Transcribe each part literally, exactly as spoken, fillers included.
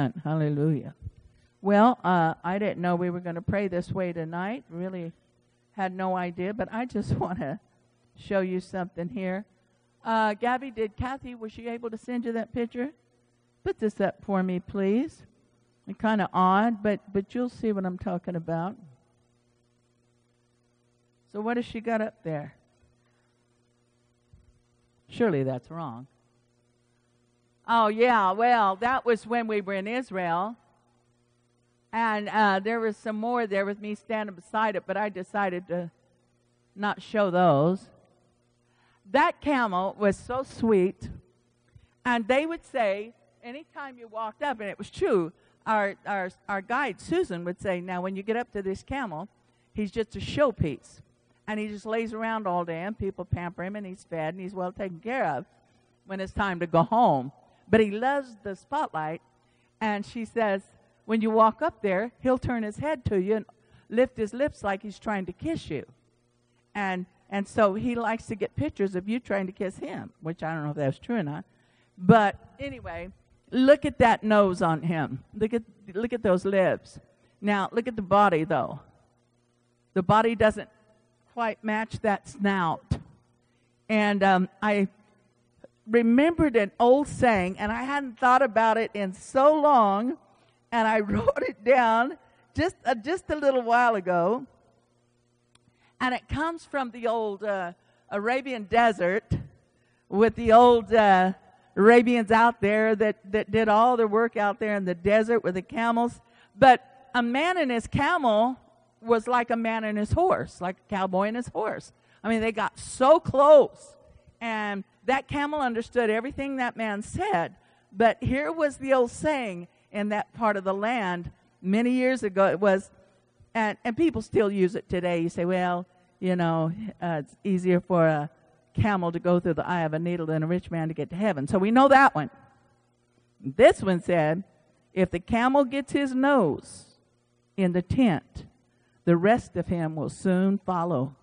Amen. Hallelujah. Well, uh, I didn't know we were going to pray this way tonight. Really had no idea, but I just want to show you something here. Uh, Gabby, did Kathy, was she able to send you that picture? Put this up for me, please. It's kind of odd, but, but you'll see what I'm talking about. So what has she got up there? Surely that's wrong. Oh, yeah, well, that was when we were in Israel. And uh, there was some more there with me standing beside it, but I decided to not show those. That camel was so sweet. And they would say, anytime you walked up, and it was true, our, our, our guide, Susan, would say, now when you get up to this camel, he's just a showpiece. And he just lays around all day, and people pamper him, and he's fed, and he's well taken care of when it's time to go home. But he loves the spotlight, and she says, when you walk up there, he'll turn his head to you and lift his lips like he's trying to kiss you. And and so he likes to get pictures of you trying to kiss him, which I don't know if that's true or not. But anyway, look at that nose on him. Look at look at those lips. Now, look at the body, though. The body doesn't quite match that snout. And um, I remembered an old saying, and I hadn't thought about it in so long, and I wrote it down just uh, just a little while ago. And it comes from the old uh, Arabian desert with the old uh, Arabians out there that, that did all their work out there in the desert with the camels. But a man and his camel was like a man and his horse, like a cowboy and his horse. I mean, they got so close. And that camel understood everything that man said. But here was the old saying in that part of the land many years ago. It was, and, and people still use it today. You say, well, you know, uh, it's easier for a camel to go through the eye of a needle than a rich man to get to heaven. So we know that one. This one said, if the camel gets his nose in the tent, the rest of him will soon follow.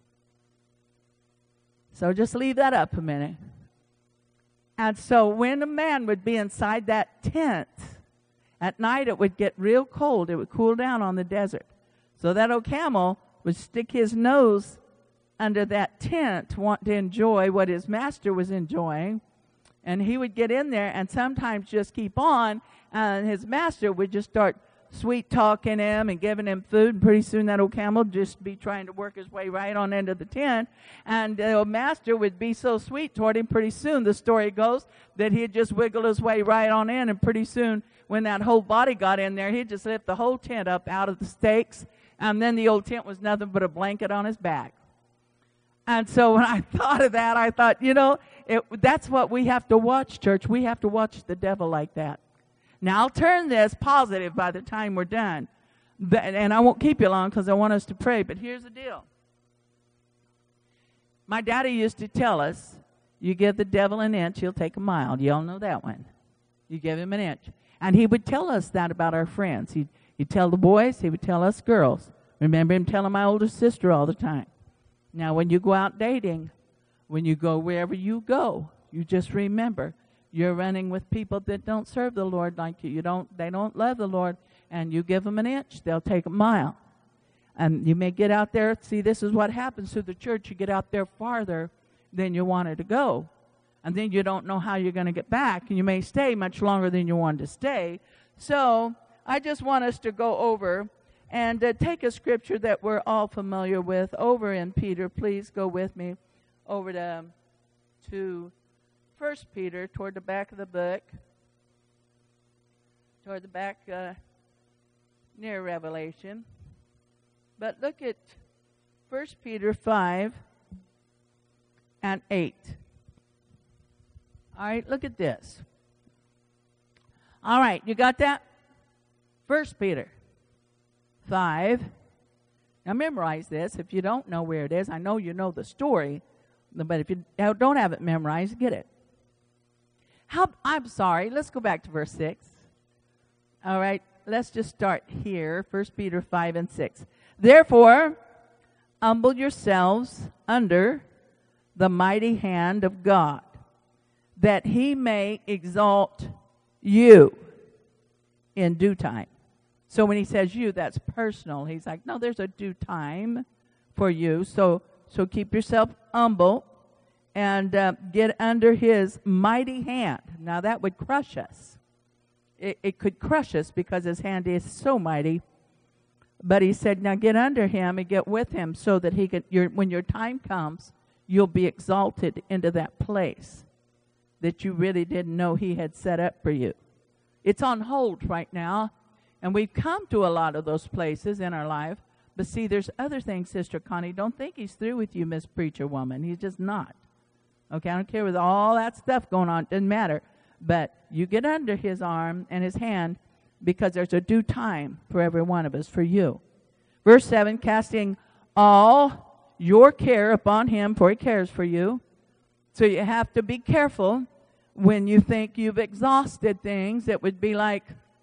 So just leave that up a minute. And so when a man would be inside that tent, at night it would get real cold. It would cool down on the desert. So that old camel would stick his nose under that tent, want to enjoy what his master was enjoying. And he would get in there and sometimes just keep on, and his master would just start sweet talking him and giving him food, and pretty soon that old camel would just be trying to work his way right on into the tent, and the old master would be so sweet toward him, pretty soon the story goes that he'd just wiggle his way right on in, and pretty soon when that whole body got in there, he'd just lift the whole tent up out of the stakes, and then the old tent was nothing but a blanket on his back. And so when I thought of that, I thought, you know, it, that's what we have to watch, church. We have to watch the devil like that. Now, I'll turn this positive by the time we're done. But, and I won't keep you long because I want us to pray. But here's the deal. My daddy used to tell us, you give the devil an inch, he'll take a mile. You all know that one. You give him an inch. And he would tell us that about our friends. He'd, he'd tell the boys, he would tell us girls. Remember him telling my older sister all the time. Now, when you go out dating, when you go wherever you go, you just remember, you're running with people that don't serve the Lord like you. You don't, they don't love the Lord, and you give them an inch, they'll take a mile. And you may get out there, see, this is what happens to the church. You get out there farther than you wanted to go. And then you don't know how you're going to get back, and you may stay much longer than you wanted to stay. So I just want us to go over and uh, take a scripture that we're all familiar with over in Peter. Please go with me over to, to First Peter, toward the back of the book, toward the back uh, near Revelation. But look at First Peter five and eight. All right, look at this. All right, you got that? First Peter five. Now memorize this. If you don't know where it is, I know you know the story, but if you don't have it memorized, get it. How, I'm sorry, let's go back to verse six. All right, let's just start here, First Peter five and six. Therefore, humble yourselves under the mighty hand of God, that he may exalt you in due time. So when he says you, that's personal. He's like, no, there's a due time for you. So so keep yourself humble and uh, get under his mighty hand. Now that would crush us. It, it could crush us because his hand is so mighty. But he said, now get under him and get with him so that he can, your, when your time comes, you'll be exalted into that place that you really didn't know he had set up for you. It's on hold right now, and we've come to a lot of those places in our life. But see, there's other things, Sister Connie. Don't think he's through with you, Miss Preacher Woman. He's just not. Okay, I don't care with all that stuff going on. It doesn't matter. But you get under his arm and his hand because there's a due time for every one of us, for you. Verse seven, casting all your care upon him, for he cares for you. So you have to be careful when you think you've exhausted things. It would be like,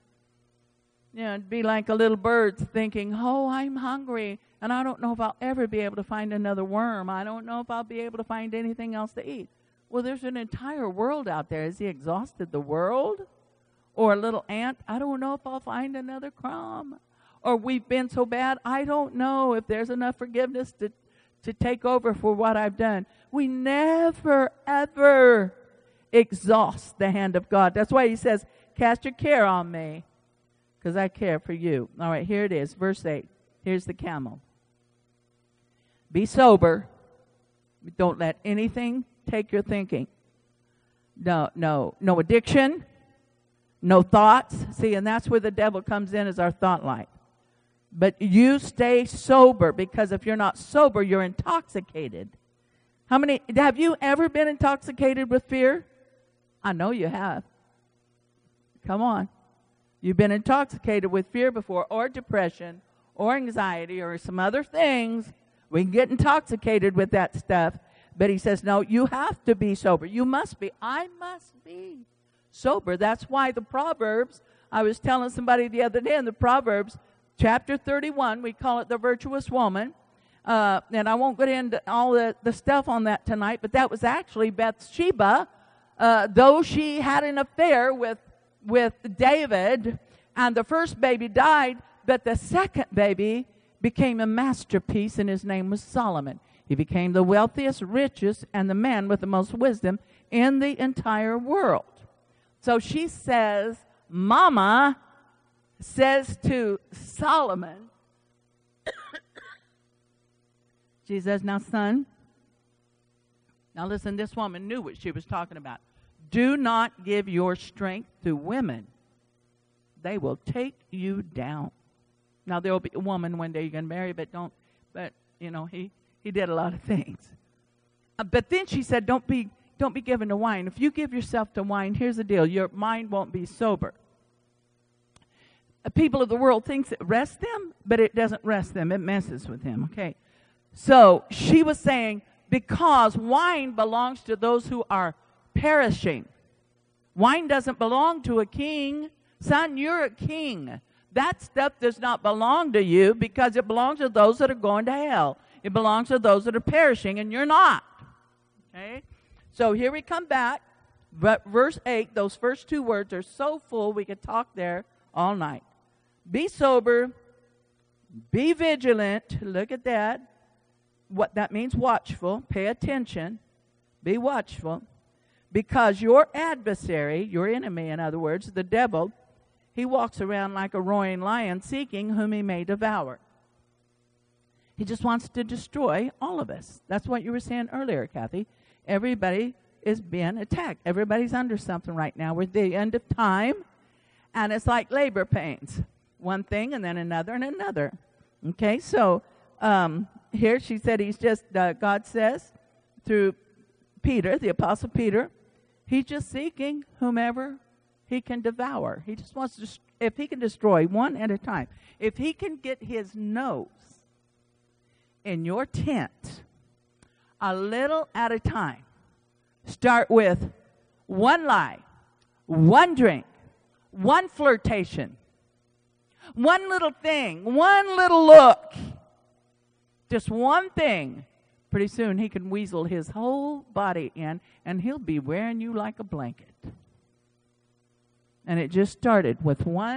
you know, it'd be like a little bird thinking, oh, I'm hungry, and I don't know if I'll ever be able to find another worm. I don't know if I'll be able to find anything else to eat. Well, there's an entire world out there. Has he exhausted the world? Or a little ant, I don't know if I'll find another crumb. Or we've been so bad, I don't know if there's enough forgiveness to, to take over for what I've done. We never, ever exhaust the hand of God. That's why he says, cast your care on me, because I care for you. All right, here it is, verse eight. Here's the camel. Be sober. Don't let anything take your thinking. No, no, no addiction. No thoughts. See, and that's where the devil comes in, is our thought life. But you stay sober, because if you're not sober, you're intoxicated. How many, have you ever been intoxicated with fear? I know you have. Come on. You've been intoxicated with fear before, or depression, or anxiety, or some other things. We can get intoxicated with that stuff. But he says, no, you have to be sober. You must be. I must be sober. That's why the Proverbs, I was telling somebody the other day in the Proverbs, chapter thirty-one, we call it the virtuous woman. Uh, and I won't get into all the, the stuff on that tonight, but that was actually Bathsheba, uh, though she had an affair with, with David, and the first baby died, but the second baby became a masterpiece, and his name was Solomon. He became the wealthiest, richest, and the man with the most wisdom in the entire world. So she says, Mama says to Solomon, she says, now, son, now listen, this woman knew what she was talking about. Do not give your strength to women. They will take you down. Now, there will be a woman one day you're going to marry, but don't, but, you know, he, he did a lot of things. Uh, but then she said, don't be, don't be given to wine. If you give yourself to wine, here's the deal. Your mind won't be sober. Uh, people of the world thinks it rests them, but it doesn't rest them. It messes with them, okay? So she was saying, because wine belongs to those who are perishing. Wine doesn't belong to a king. Son, you're a king. That stuff does not belong to you, because it belongs to those that are going to hell. It belongs to those that are perishing, and you're not. Okay? So here we come back. But verse eight, those first two words are so full we could talk there all night. Be sober. Be vigilant. Look at that. What that means, watchful. Pay attention. Be watchful. Because your adversary, your enemy, in other words, the devil, he walks around like a roaring lion, seeking whom he may devour. He just wants to destroy all of us. That's what you were saying earlier, Kathy. Everybody is being attacked. Everybody's under something right now. We're at the end of time, and it's like labor pains. One thing, and then another, and another. Okay, so um, here she said he's just, uh, God says, through Peter, the Apostle Peter, he's just seeking whomever he can devour. He just wants to, if he can destroy one at a time. If he can get his nose in your tent a little at a time, start with one lie, one drink, one flirtation, one little thing, one little look, just one thing. Pretty soon he can weasel his whole body in, and he'll be wearing you like a blanket. And it just started with one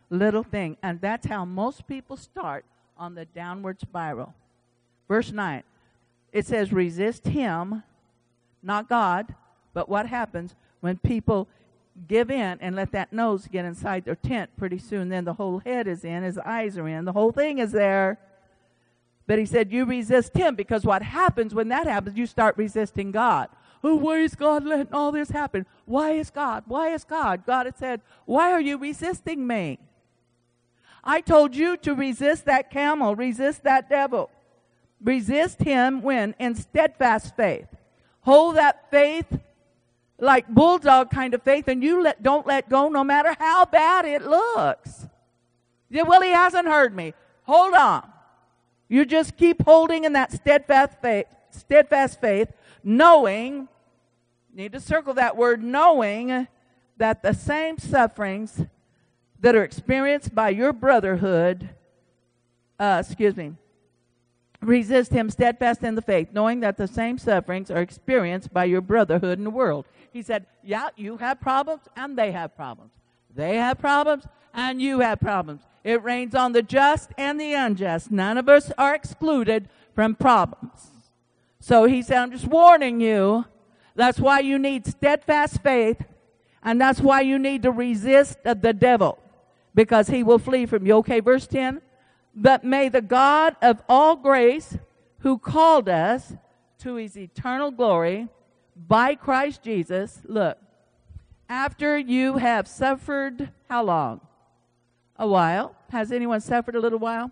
little thing. And that's how most people start on the downward spiral. Verse nine, it says, resist him, not God, but what happens when people give in and let that nose get inside their tent? Pretty soon then the whole head is in, his eyes are in, the whole thing is there. But he said, you resist him, because what happens when that happens, you start resisting God. Oh, why is God letting all this happen? Why is God? Why is God? God had said, why are you resisting me? I told you to resist that camel, resist that devil. Resist him when? In steadfast faith. Hold that faith like bulldog kind of faith, and you let, don't let go no matter how bad it looks. Yeah, well, he hasn't heard me. Hold on. You just keep holding in that steadfast faith, steadfast faith, knowing, need to circle that word, knowing that the same sufferings that are experienced by your brotherhood, uh, excuse me, resist him steadfast in the faith, knowing that the same sufferings are experienced by your brotherhood in the world. He said, yeah, you have problems and they have problems. They have problems and you have problems. It rains on the just and the unjust. None of us are excluded from problems. So he said, I'm just warning you. That's why you need steadfast faith, and that's why you need to resist the devil, because he will flee from you. Okay, verse ten. But may the God of all grace, who called us to his eternal glory by Christ Jesus, look, after you have suffered, how long? A while. Has anyone suffered a little while?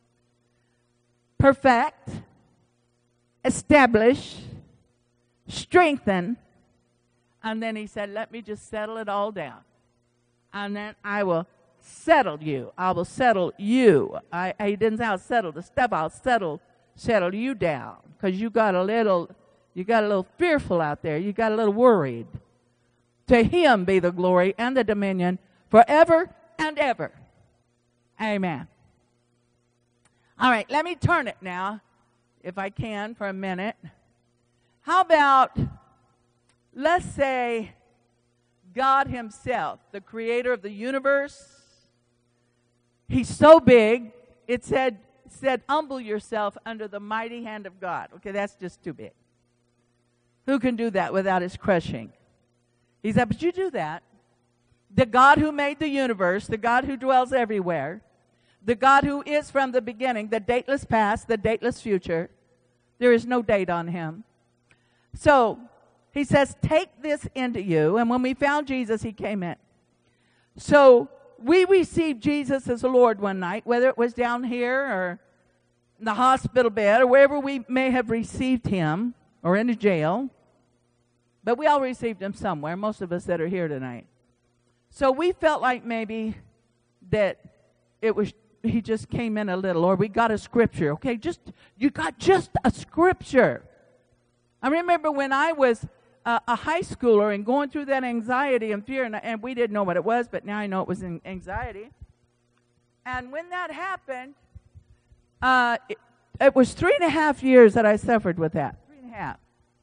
Perfect, establish, strengthen. And then he said, let me just settle it all down. And then I will settle you. I will settle you. I, I didn't say I'll settle the stuff. I'll settle, settle you down. Because you got a little, you got a little fearful out there. You got a little worried. To him be the glory and the dominion forever and ever. Amen. All right, let me turn it now, if I can, for a minute. How about, let's say, God himself, the creator of the universe. He's so big, it said, said, humble yourself under the mighty hand of God. Okay, that's just too big. Who can do that without his crushing? He said, but you do that. The God who made the universe, the God who dwells everywhere, the God who is from the beginning, the dateless past, the dateless future. There is no date on him. So, he says, take this into you. And when we found Jesus, he came in. So, we received Jesus as the Lord one night, whether it was down here or in the hospital bed or wherever we may have received him, or in a jail. But we all received him somewhere, most of us that are here tonight. So we felt like maybe that it was, he just came in a little, or we got a scripture. Okay, just, you got just a scripture. I remember when I was uh, a high schooler and going through that anxiety and fear, and, and we didn't know what it was, but now I know it was anxiety. And when that happened, uh, it, it was three and a half years that I suffered with that. Three and a half.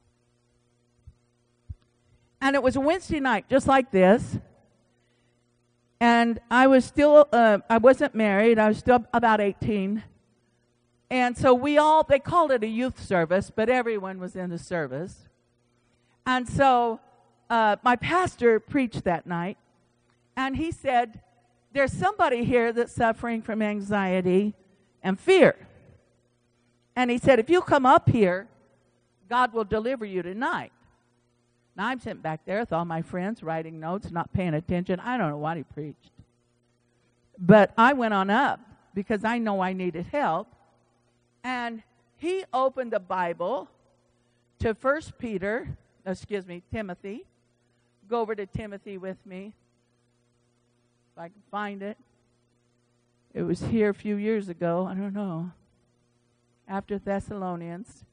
And it was a Wednesday night, just like this. And I was still, uh, I wasn't married. I was still about eighteen. And so we all, they called it a youth service, but everyone was in the service. And so uh, my pastor preached that night. And he said, there's somebody here that's suffering from anxiety and fear. And he said, if you come up here, God will deliver you tonight. Now, I'm sitting back there with all my friends, writing notes, not paying attention. I don't know what he preached. But I went on up because I know I needed help. And he opened the Bible to First Peter, excuse me, Timothy. Go over to Timothy with me, if I can find it. It was here a few years ago. I don't know. After Thessalonians.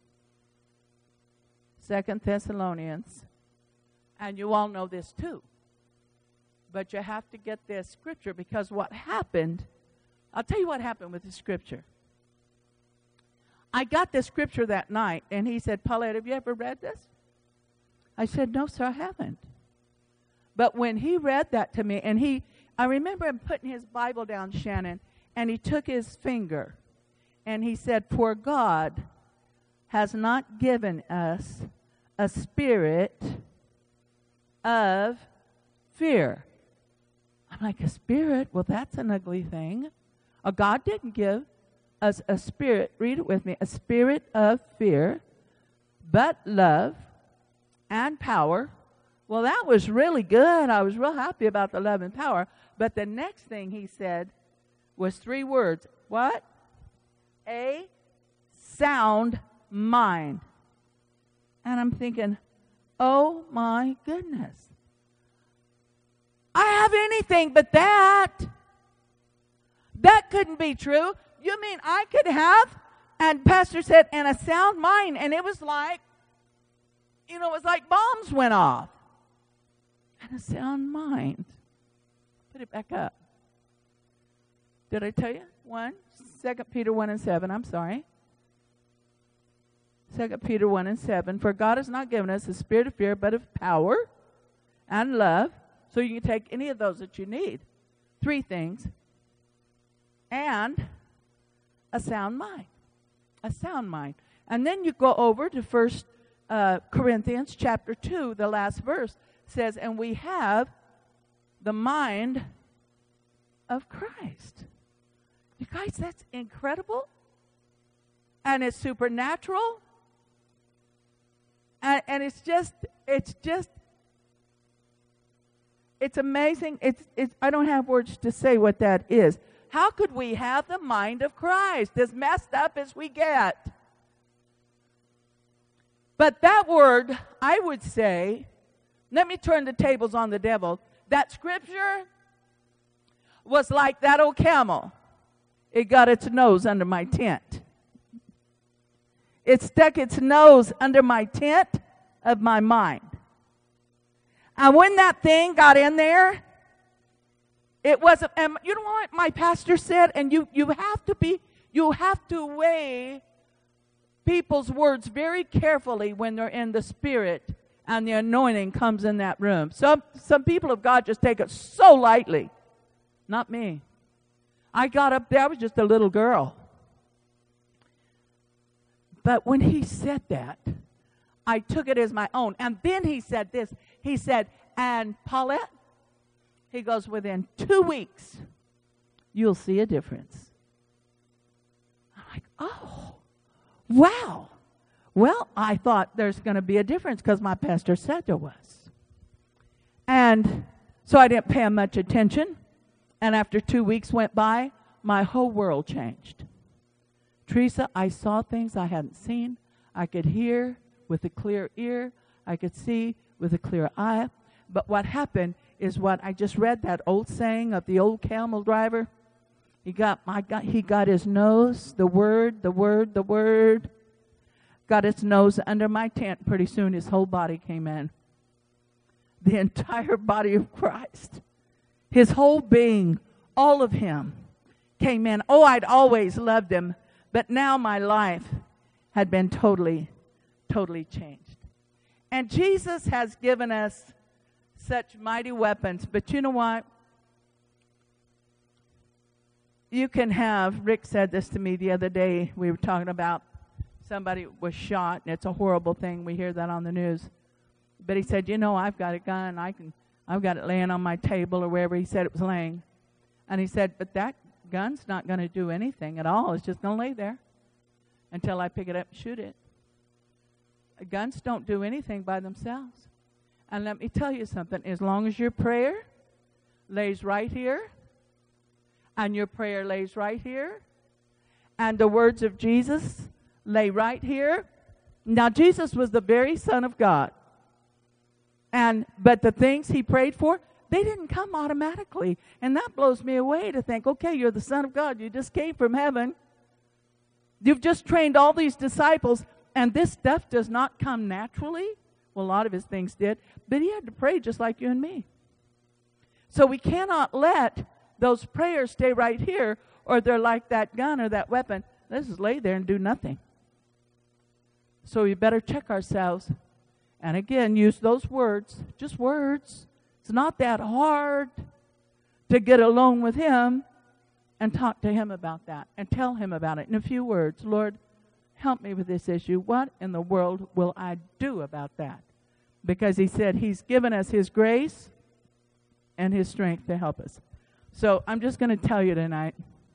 Second Thessalonians. And you all know this too. But you have to get this scripture, because what happened, I'll tell you what happened with the scripture. I got this scripture that night, and he said, Paulette, have you ever read this? I said, no, sir, I haven't. But when he read that to me, and he, I remember him putting his Bible down, Shannon, and he took his finger and he said, "For God has not given us a spirit of fear." I'm like, a spirit? Well, that's an ugly thing. Uh, God didn't give us a spirit, read it with me, a spirit of fear, but love and power. Well, that was really good. I was real happy about the love and power. But the next thing he said was three words. What? A sound mind. And I'm thinking, oh my goodness. I have anything but that. That couldn't be true. You mean I could have? And Pastor said, and a sound mind. And it was like, you know, it was like bombs went off. And a sound mind. Put it back up. Did I tell you? One. Second Peter one and seven. I'm sorry. Second Peter one and seven. For God has not given us a spirit of fear, but of power and love. So you can take any of those that you need. Three things. And a sound mind. A sound mind. And then you go over to First uh, Corinthians chapter two, the last verse says, and we have the mind of Christ. You guys, that's incredible. And it's supernatural. And, and it's just, it's just, it's amazing. It's, it's, I don't have words to say what that is. How could we have the mind of Christ, as messed up as we get? But that word, I would say, let me turn the tables on the devil. That scripture was like that old camel. It got its nose under my tent. It stuck its nose under my tent of my mind. And when that thing got in there, it wasn't, and you know what my pastor said? And you, you have to be, you have to weigh people's words very carefully when they're in the Spirit and the anointing comes in that room. Some, some people of God just take it so lightly. Not me. I got up there, I was just a little girl. But when he said that, I took it as my own. And then he said this. He said, and Paulette, he goes, within two weeks, you'll see a difference. I'm like, oh, wow. Well, I thought there's going to be a difference because my pastor said there was. And so I didn't pay him much attention. And after two weeks went by, my whole world changed. Teresa, I saw things I hadn't seen. I could hear with a clear ear. I could see with a clear eye. But what happened is what I just read, that old saying of the old camel driver. He got, my God, he got his nose, the word, the word, the word, got his nose under my tent. Pretty soon his whole body came in. The entire body of Christ. His whole being, all of him came in. Oh, I'd always loved him, but now my life had been totally, totally changed. And Jesus has given us such mighty weapons. But you know what? You can have, Rick said this to me the other day. We were talking about somebody was shot, and it's a horrible thing. We hear that on the news. But he said, you know, I've got a gun. I can, I've got it laying on my table or wherever he said it was laying. And he said, but that gun's not going to do anything at all. It's just going to lay there until I pick it up and shoot it. Guns don't do anything by themselves. And let me tell you something. As long as your prayer lays right here, and your prayer lays right here, and the words of Jesus lay right here. Now, Jesus was the very Son of God. And but the things he prayed for, they didn't come automatically. And that blows me away to think, okay, you're the Son of God. You just came from heaven. You've just trained all these disciples, and this stuff does not come naturally. Well, a lot of his things did. But he had to pray just like you and me. So we cannot let those prayers stay right here, or they're like that gun or that weapon. Let's just lay there and do nothing. So we better check ourselves. And again, use those words, just words. It's not that hard to get alone with him and talk to him about that and tell him about it in a few words. Lord, help me with this issue. What in the world will I do about that? Because he said he's given us his grace and his strength to help us. So I'm just going to tell you tonight,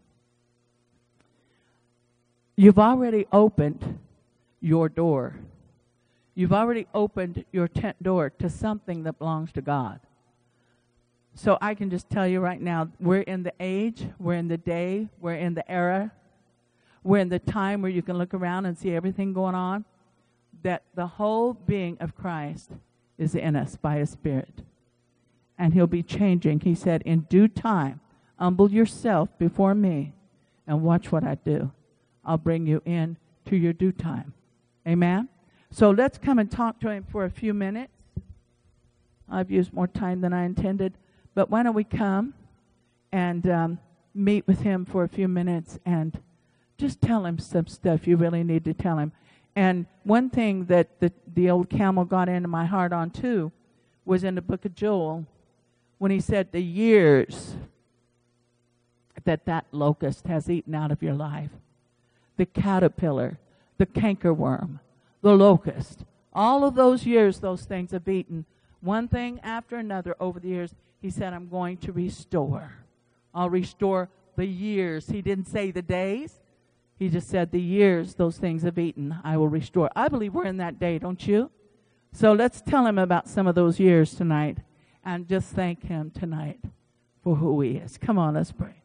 you've already opened your door. You've already opened your tent door to something that belongs to God. So I can just tell you right now, we're in the age, we're in the day, we're in the era, we're in the time where you can look around and see everything going on, that the whole being of Christ is in us by his Spirit. And he'll be changing. He said, in due time, humble yourself before me and watch what I do. I'll bring you in to your due time. Amen? So let's come and talk to him for a few minutes. I've used more time than I intended. But why don't we come and um, meet with him for a few minutes and just tell him some stuff you really need to tell him. And one thing that the, the old camel got into my heart on too was in the book of Joel, when he said the years that that locust has eaten out of your life, the caterpillar, the cankerworm, the locust, all of those years those things have eaten, one thing after another over the years, he said, I'm going to restore. I'll restore the years. He didn't say the days. He just said the years those things have eaten, I will restore. I believe we're in that day, don't you? So let's tell him about some of those years tonight and just thank him tonight for who he is. Come on, let's pray.